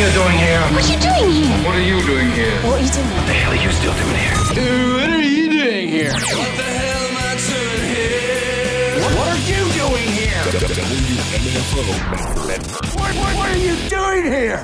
you doing here? What are you doing here? What are you doing here? What are you doing? What the hell are you still doing here? What are you doing here? What the hell am I doing here? What are you doing here? What are you doing here?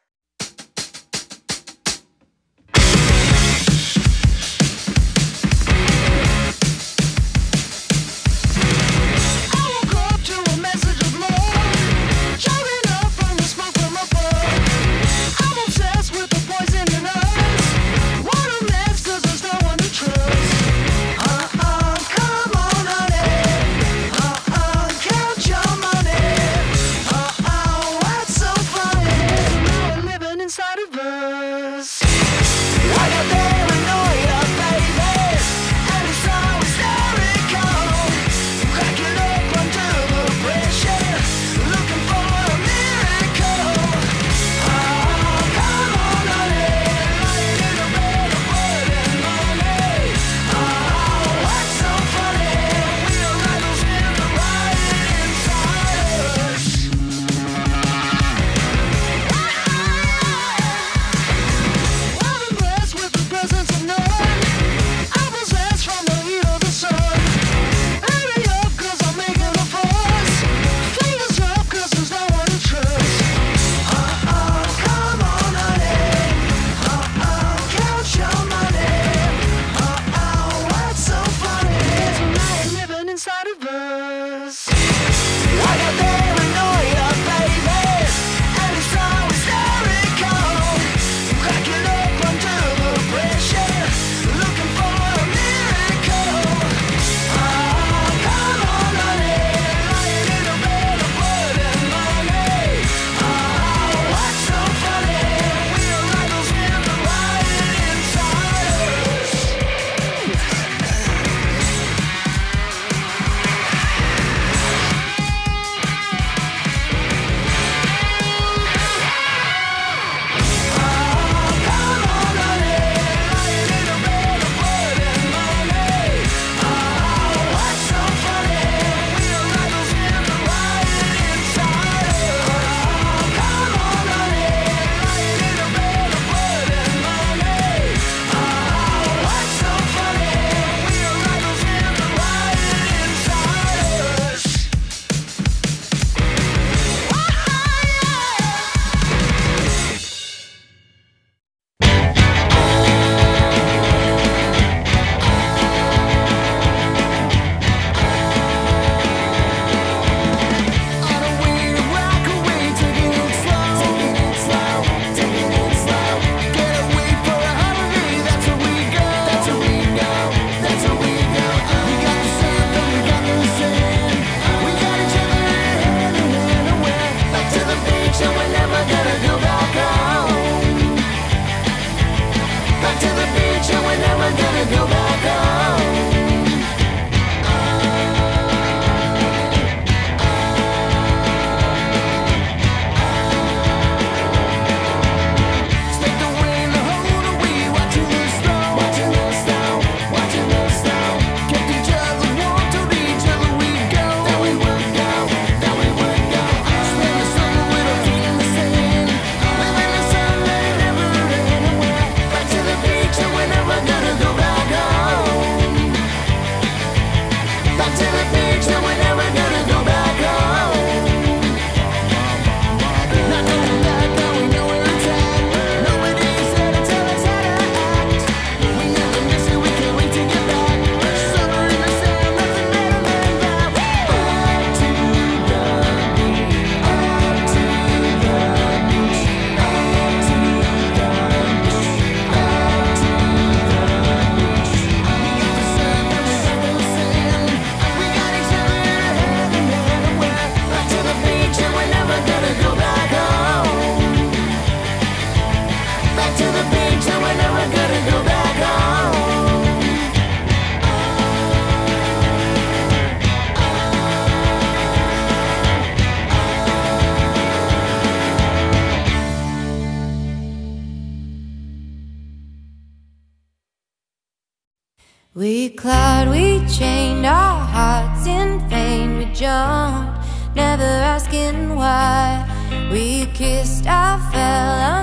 We clawed, we chained our hearts in vain. We jumped, never asking why. We kissed, I fell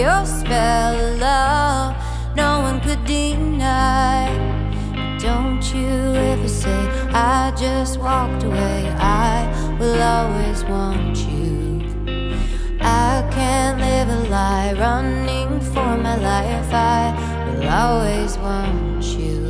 your spell of love no one could deny. Don't you ever say I just walked away. I will always want you. I can't live a lie running for my life. I will always want you.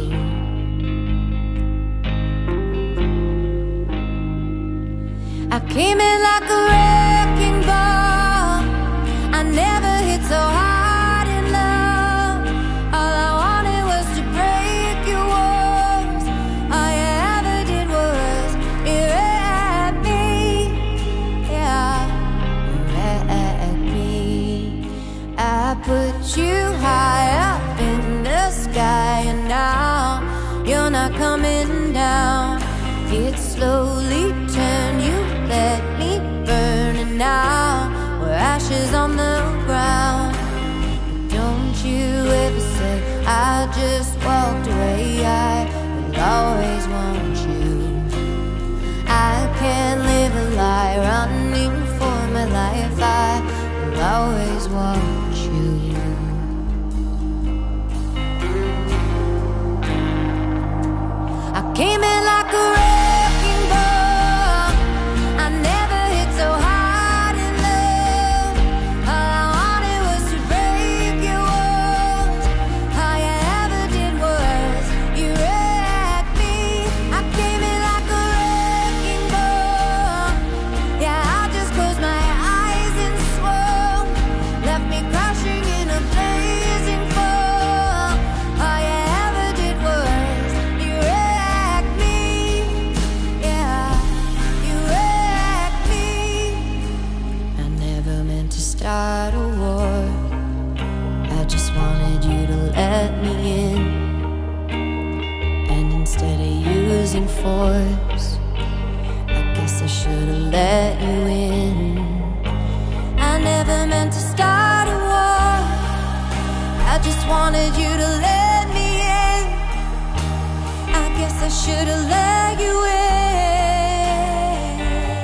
I came in like a wrecking ball. I never hit so hard in love. All I wanted was to break your walls. All you ever did was wreck me. Yeah, wreck me. I put you high up in the sky, and now you're not coming down. It slowly turned, you let me burn, and now we're ashes on the ground. Don't you ever say I just walked away. I will always want you. I can't live a lie running for my life. I will always want you. I came in like a wrecking ball. I never hit so hard in love. All I wanted was to break your walls. All you ever did was you wrecked me. I came in like a wrecking ball. Yeah, I just closed my eyes and swore. Left me crashing in a blazing fall. All you ever did was you wrecked me. Yeah, you wrecked me. I never meant to start a war. I just wanted you to let me in, and instead of using force, I guess I should've let you in. I never meant to start a war. I just wanted you to let me in. I guess I should've let you in.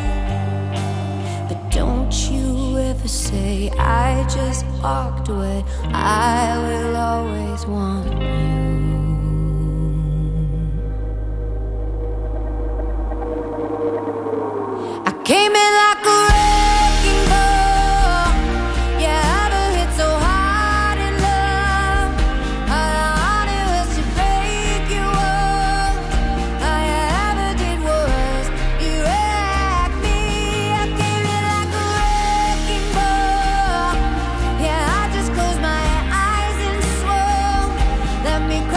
But don't you ever say I just walked away. I will always want you. I came in like a wrecking ball. Yeah, I never hit so hard in love. All I wanted was to break your walls. All you ever did was you wrecked me. I came in like a wrecking ball. Yeah, I just closed my eyes and swore. Let me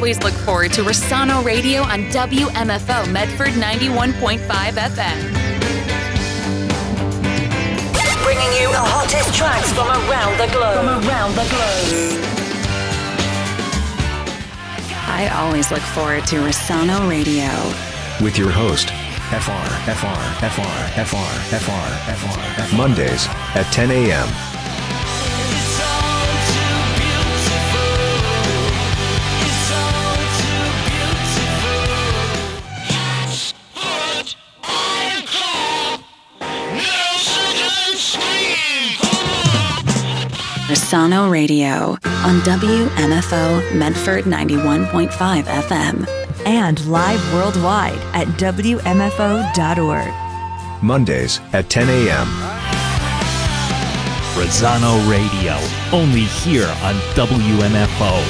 always look forward to Rossano Radio on WMFO Medford 91.5 FM. Bringing you the hottest tracks from around the globe. I always look forward to Rossano Radio. With your host, Mondays at 10 a.m. Rossano Radio on WMFO Medford 91.5 FM. And live worldwide at WMFO.org. Mondays at 10 a.m. Rossano Radio, only here on WMFO.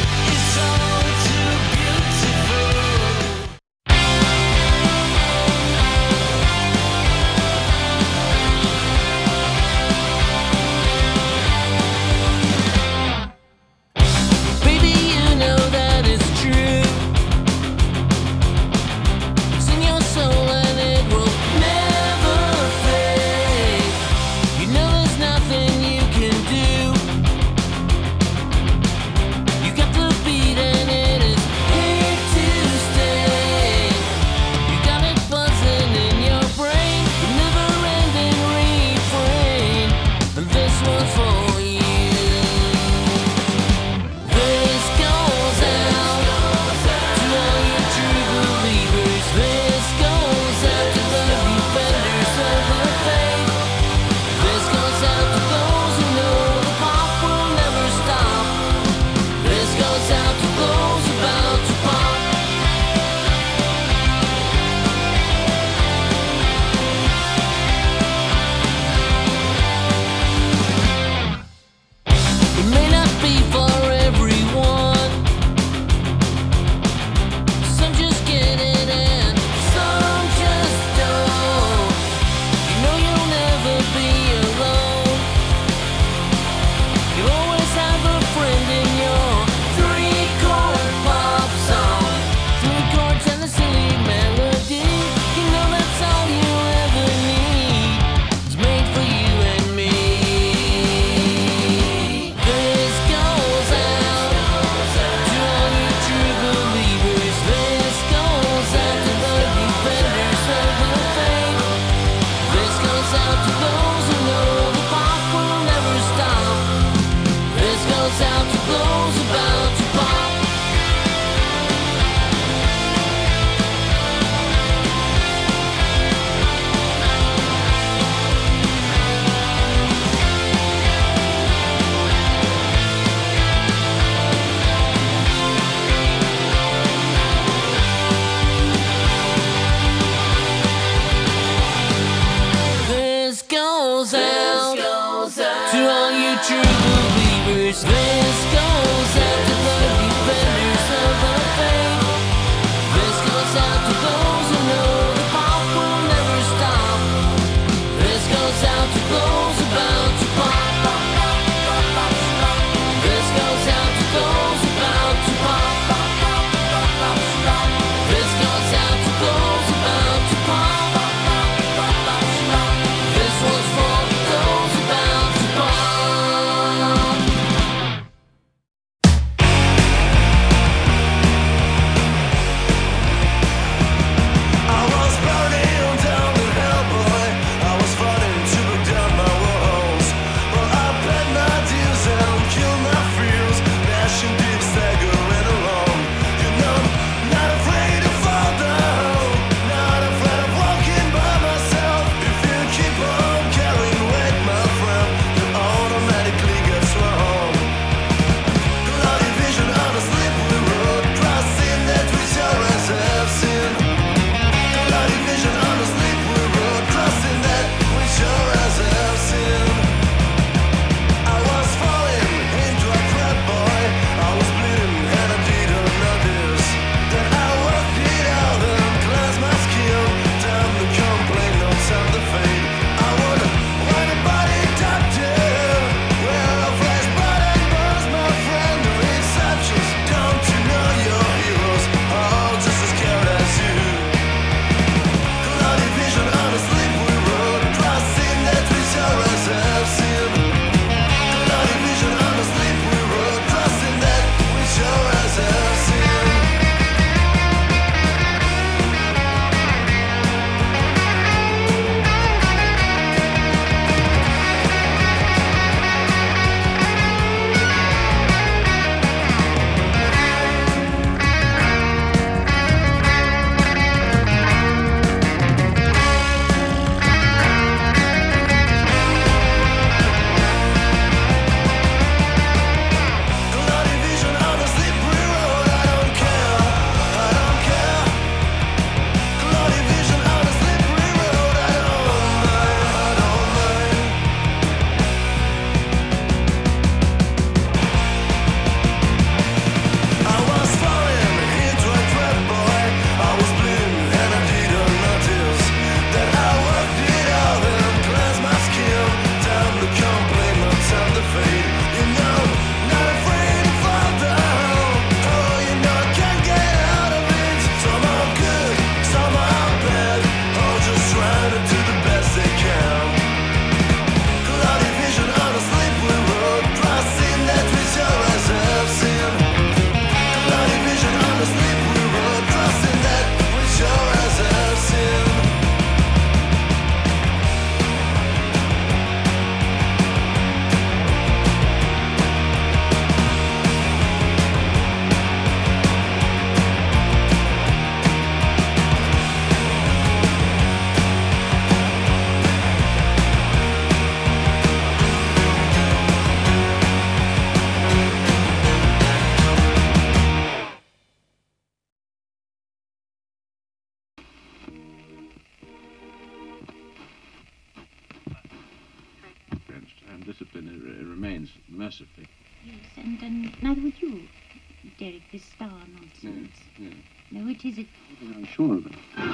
discipline remains, mercifully. Yes, and neither would you, Derek, this star nonsense. Yeah. No, it isn't. I'm sure of it.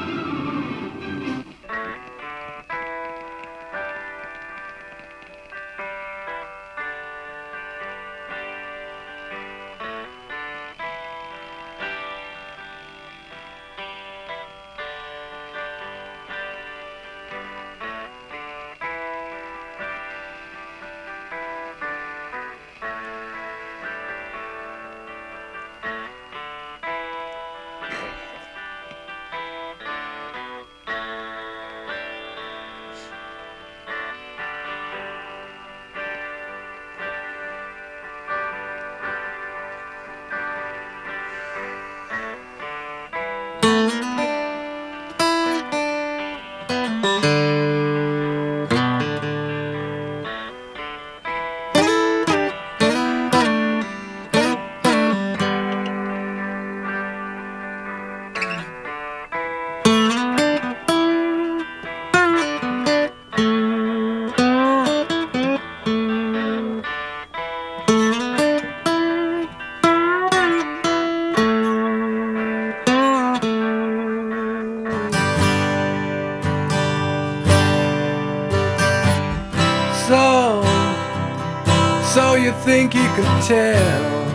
So you think you can tell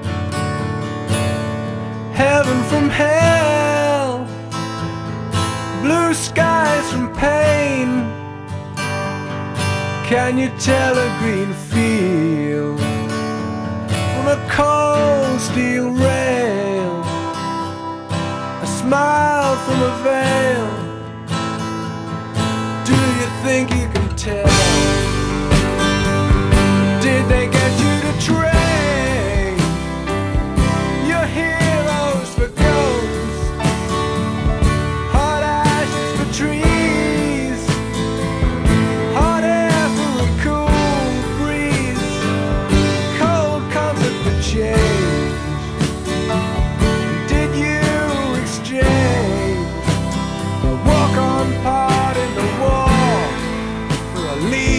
heaven from hell, blue skies from pain? Can you tell a green field from a cold steel rail, a smile from a veil? Do you think you can tell? Did they get you to trade your heroes for ghosts, hot ashes for trees, hot air for a cool breeze, cold comfort for change? Did you exchange a walk-on part in the war for a lead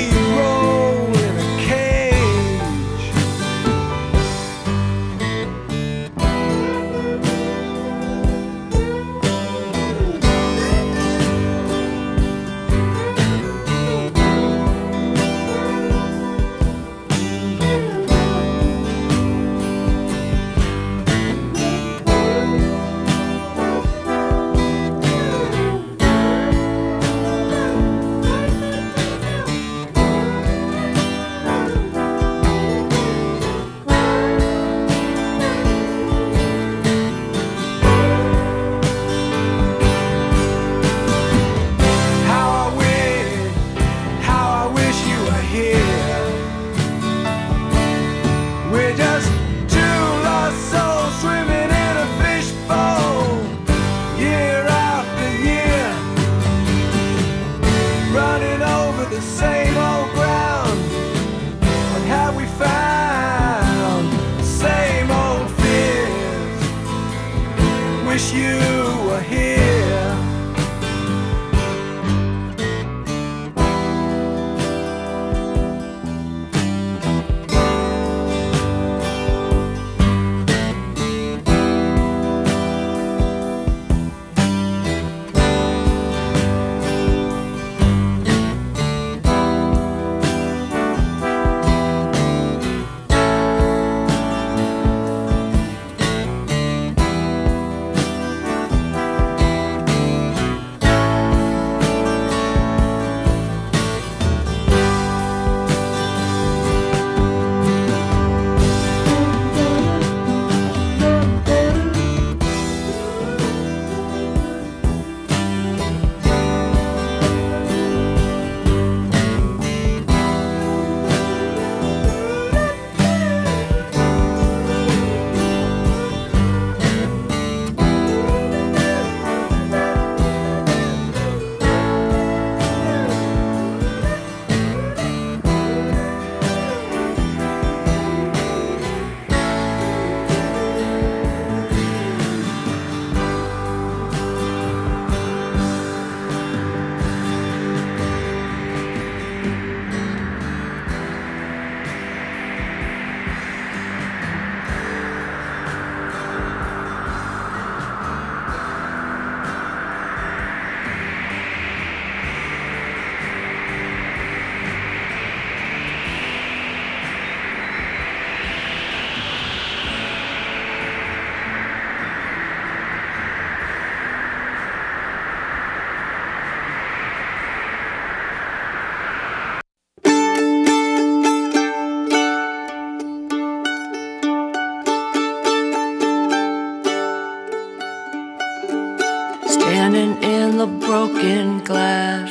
standing in the broken glass,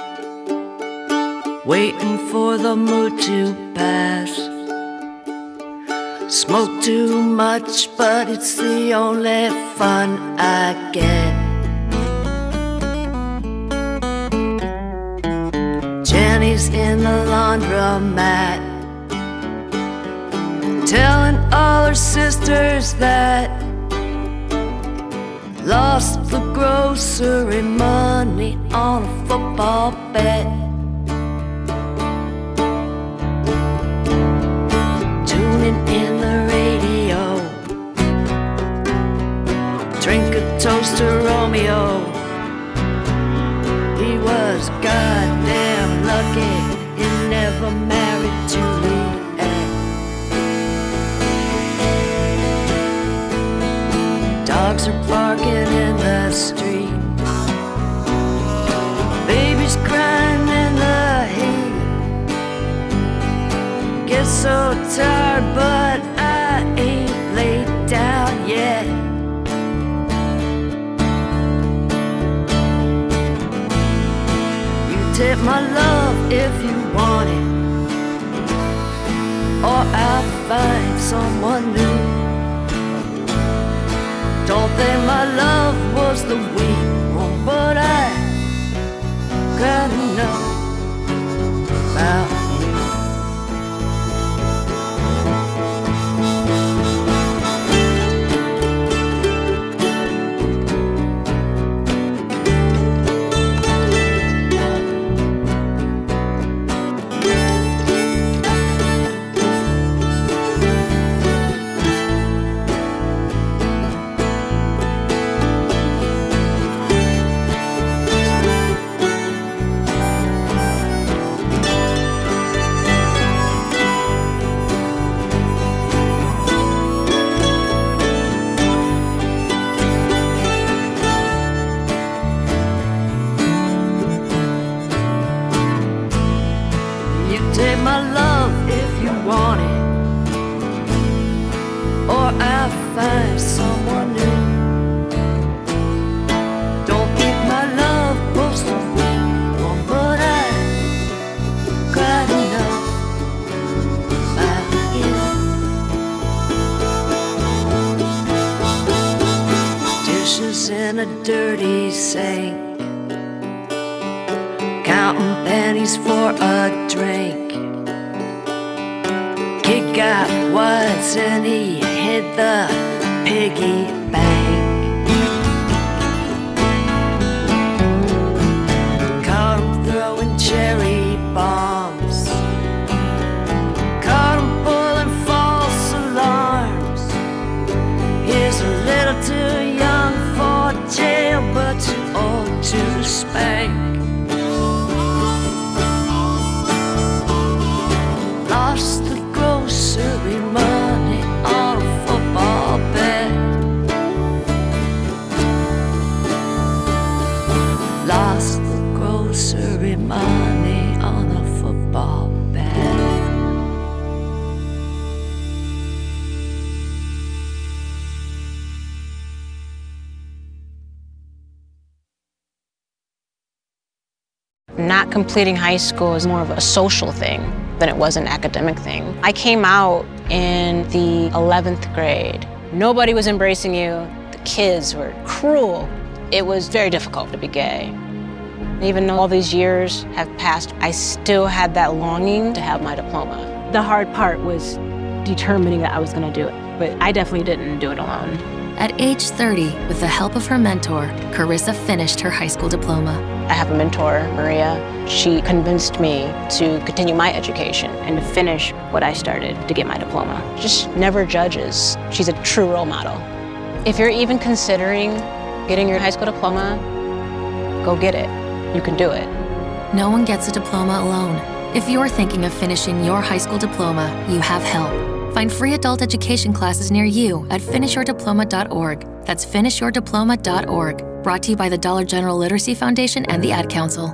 waiting for the mood to pass. Smoke too much, but it's the only fun I get. Jenny's in the laundromat, telling all her sisters that lost the grocery money on a football bet. Tuning in the radio, drink a toast to Romeo. He was goddamn lucky he never married Juliet. Dogs are barking in the street, babies crying in the heat. Get so tired, but I ain't laid down yet. You take my love if you want it, or I'll find someone new. Don't think my love was the weak one, but I gotta know about you. Take my love if you want it, or I'll find someone new. Don't think my love was the weak one, but I gotta know about you. Dishes in a dirty sink, counting pennies for a drink. He got wise and he hit the piggy bank. Caught him throwing cherry bombs, caught him pulling false alarms. He's a little too young for jail, but too old to spank. Lost the grocery money on a football bet. Lost the grocery money on a football bet. Not completing high school is more of a social thing than it was an academic thing. I came out in the 11th grade. Nobody was embracing you. The kids were cruel. It was very difficult to be gay. Even though all these years have passed, I still had that longing to have my diploma. The hard part was determining that I was going to do it, but I definitely didn't do it alone. At age 30, with the help of her mentor, Carissa finished her high school diploma. I have a mentor, Maria. She convinced me to continue my education and to finish what I started to get my diploma. Just never judges. She's a true role model. If you're even considering getting your high school diploma, go get it. You can do it. No one gets a diploma alone. If you're thinking of finishing your high school diploma, you have help. Find free adult education classes near you at finishyourdiploma.org. That's finishyourdiploma.org. Brought to you by the Dollar General Literacy Foundation and the Ad Council.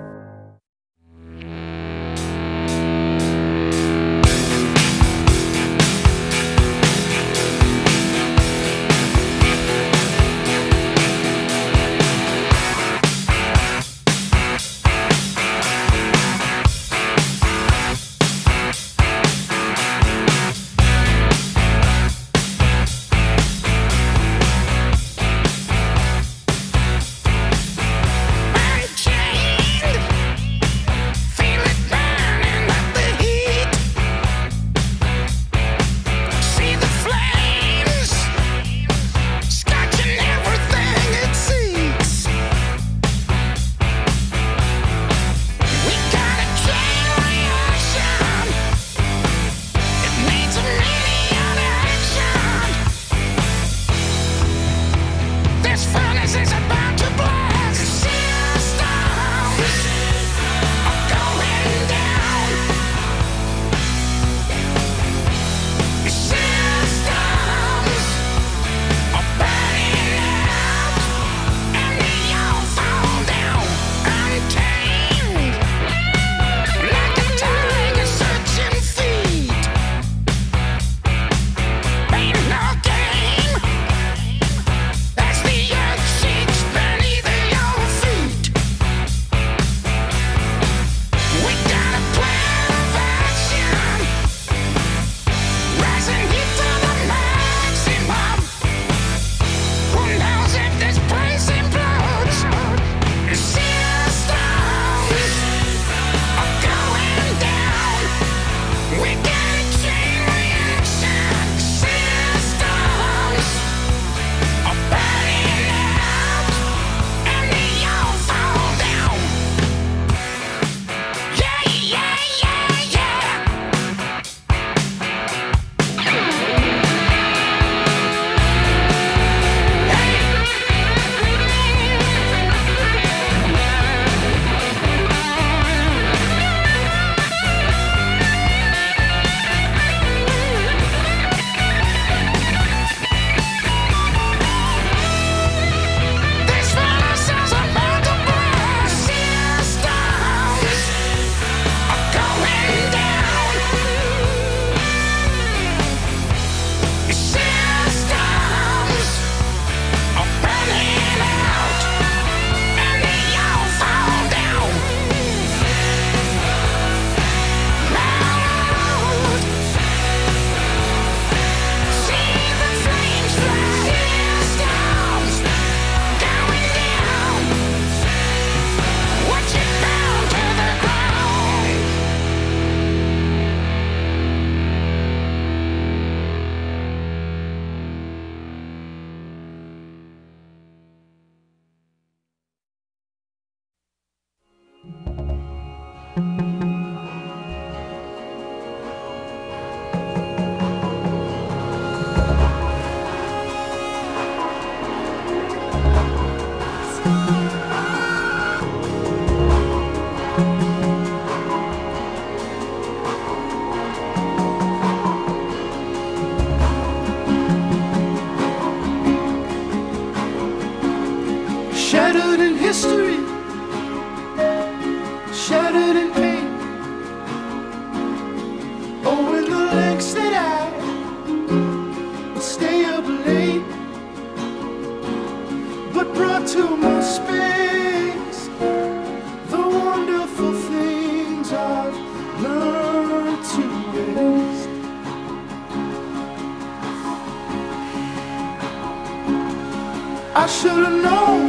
I should have known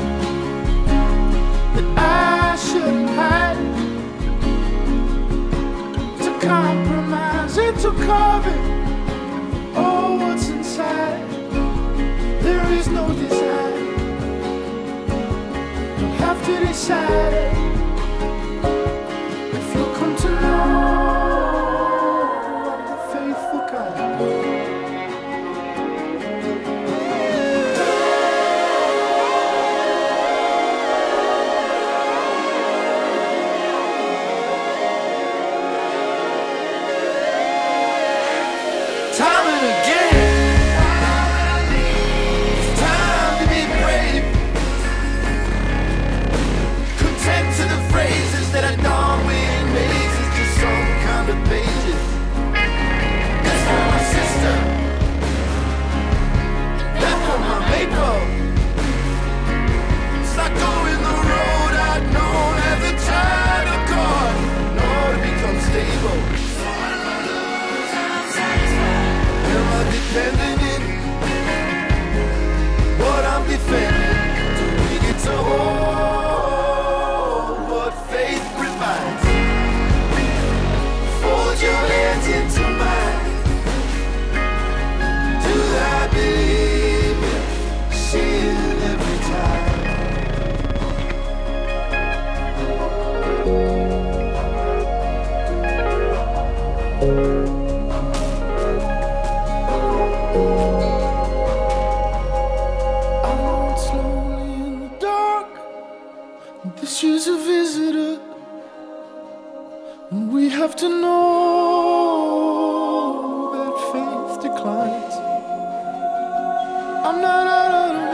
that I shouldn't have to compromise and to cover all what's inside. There is no desire. You'll have to decide if you come to know the faithful God. Time and again, it's time to be brave. Content to the phrases that are done with mazes, just some kind of pages. That's for my sister, that's for my maple. It's like going the road I'd known as a child of God, nor to become stable. Am I dependent in what I'm defending? Do we get to hold what faith provides? Fold your hands into mine. Do I believe it? See it every time. This is a visitor, and we have to know that faith declines. I'm not out of the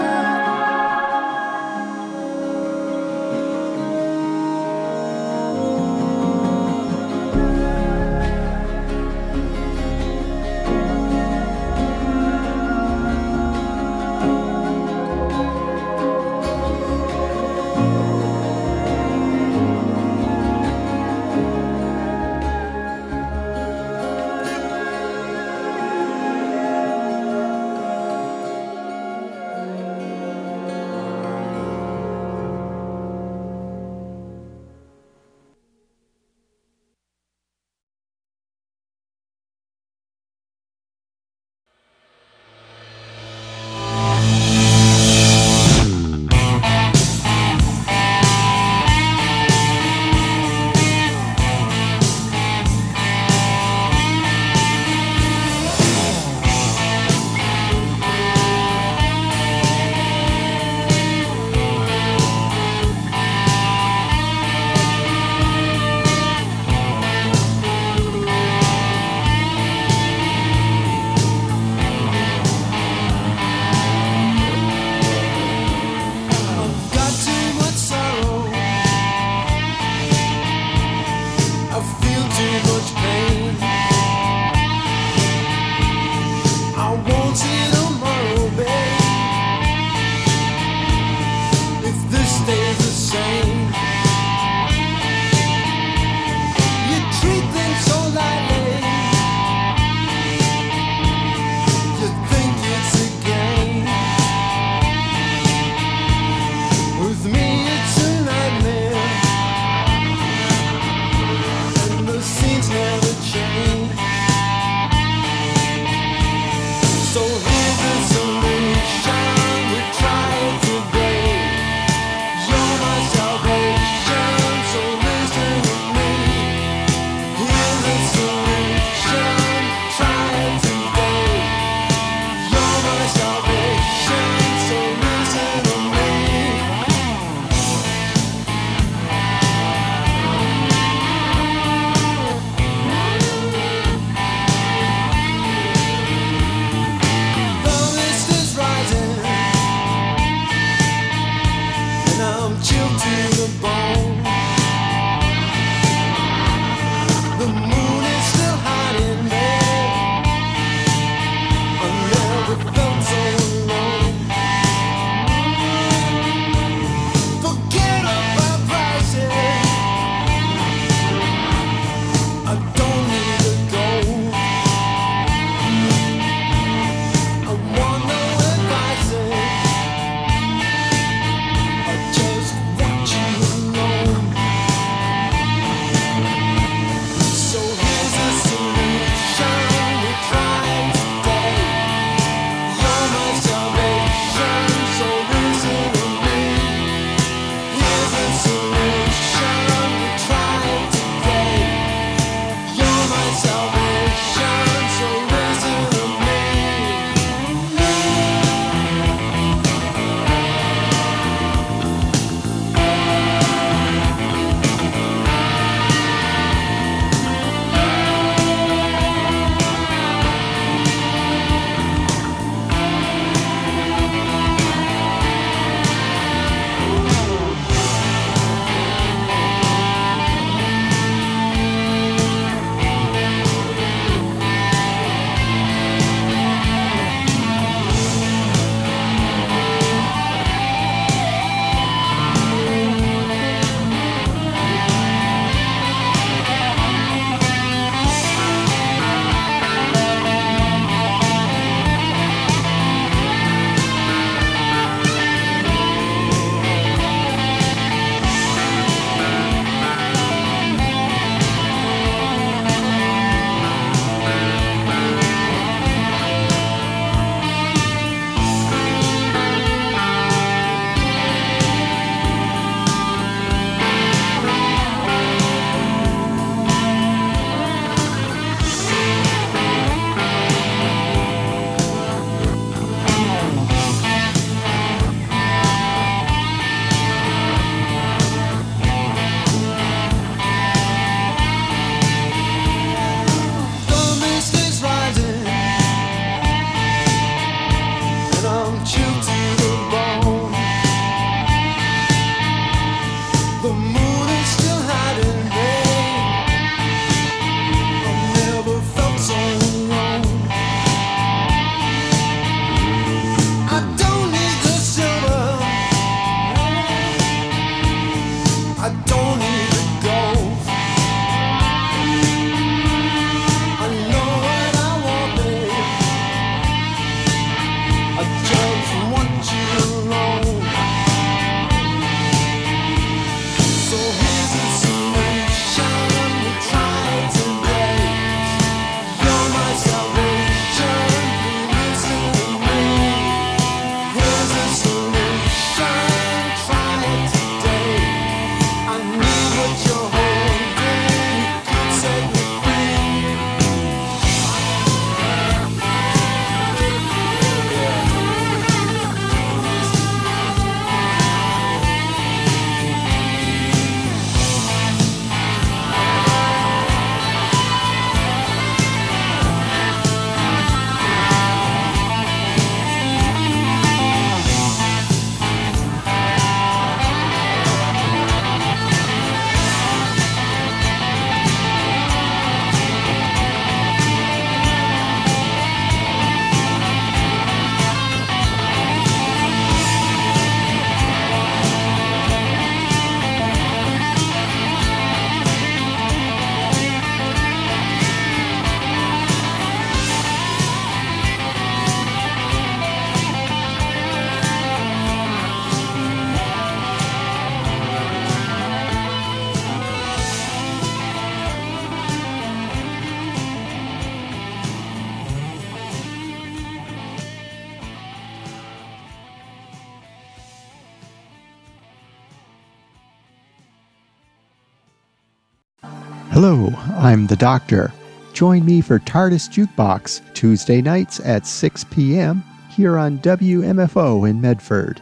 Hello, I'm the Doctor. Join me for TARDIS Jukebox Tuesday nights at 6 p.m. here on WMFO in Medford.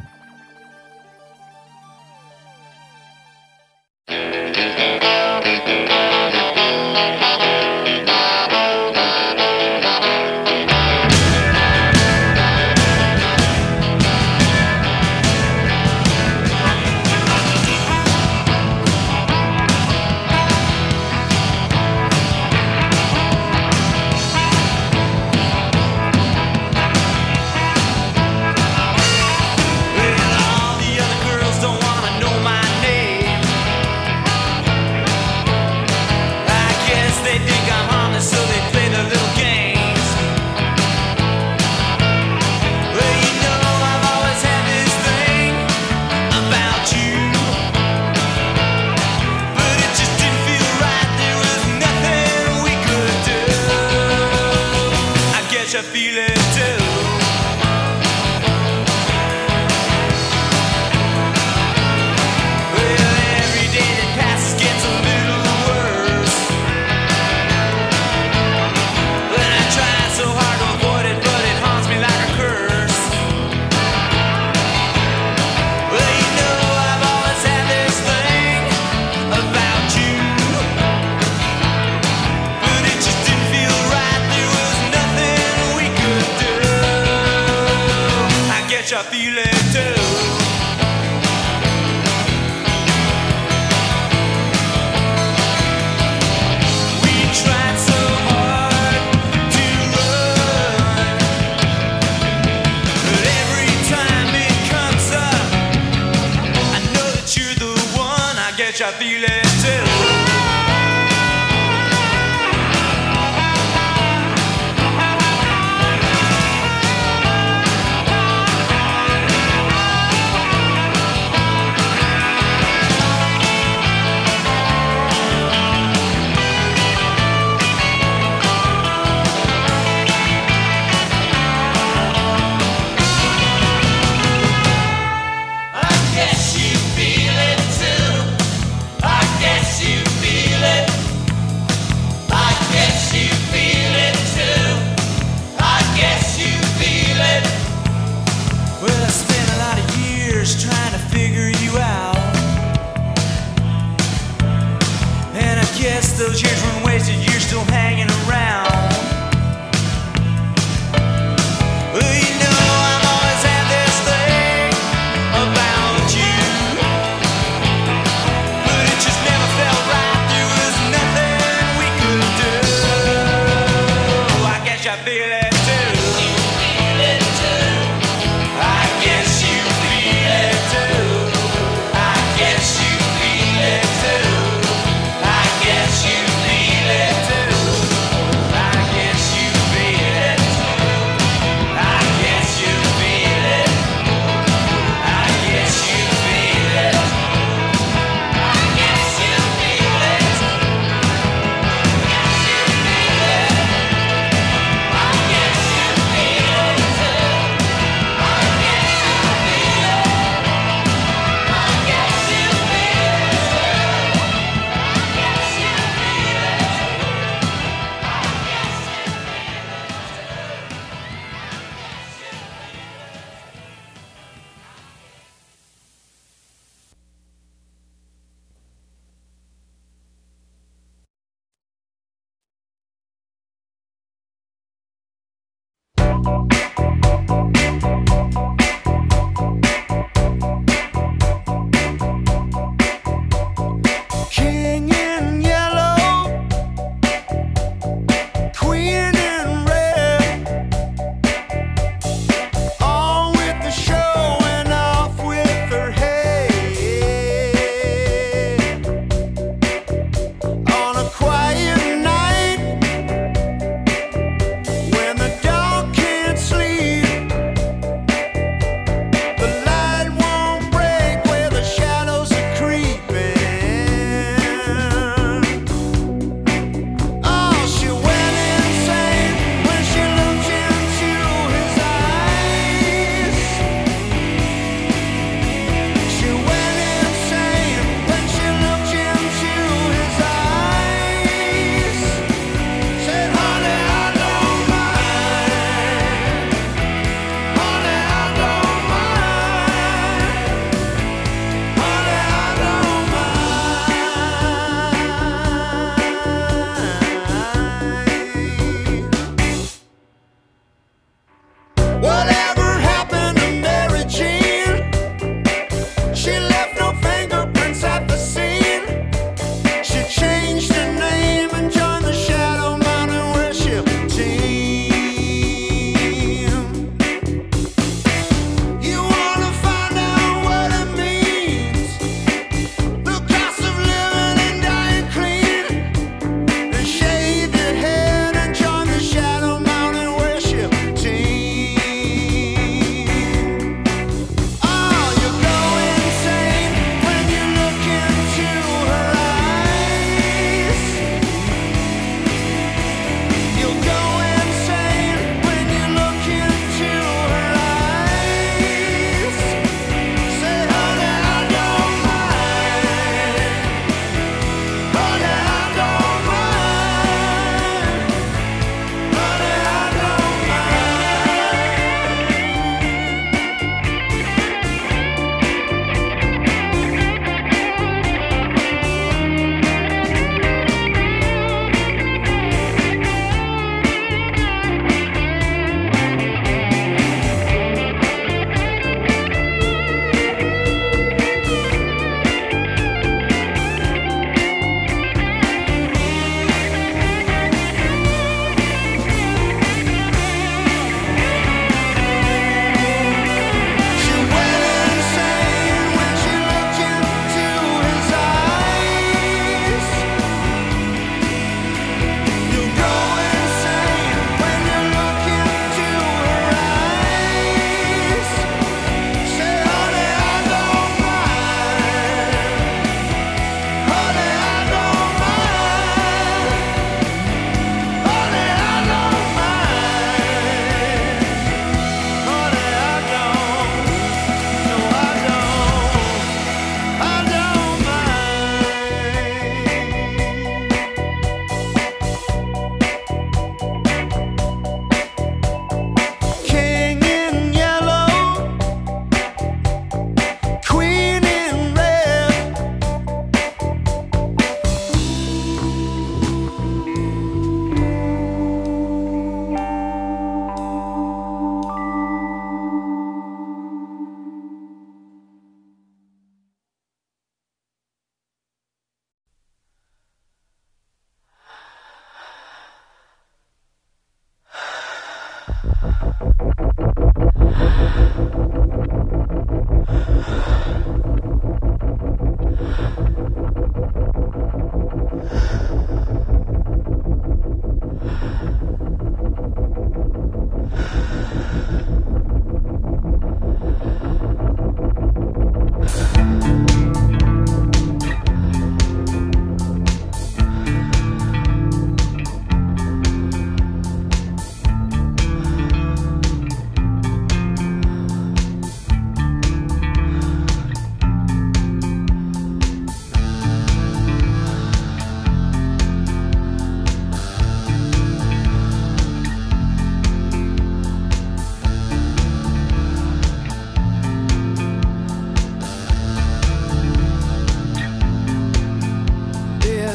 Quiet night when the dog can't sleep.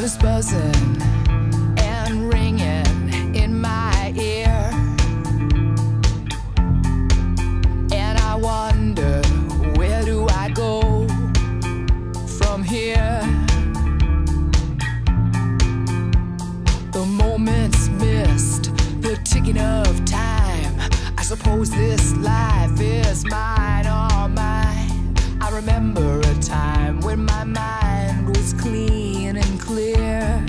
is buzzing and ringing in my ear, and I wonder, where do I go from here? The moments missed, the ticking of time. I suppose this life is mine, all mine. I remember a time when my mind was clean and clear.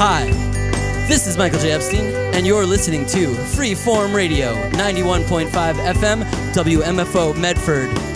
Hi, this is Michael J. Epstein, and you're listening to Freeform Radio, 91.5 FM, WMFO Medford.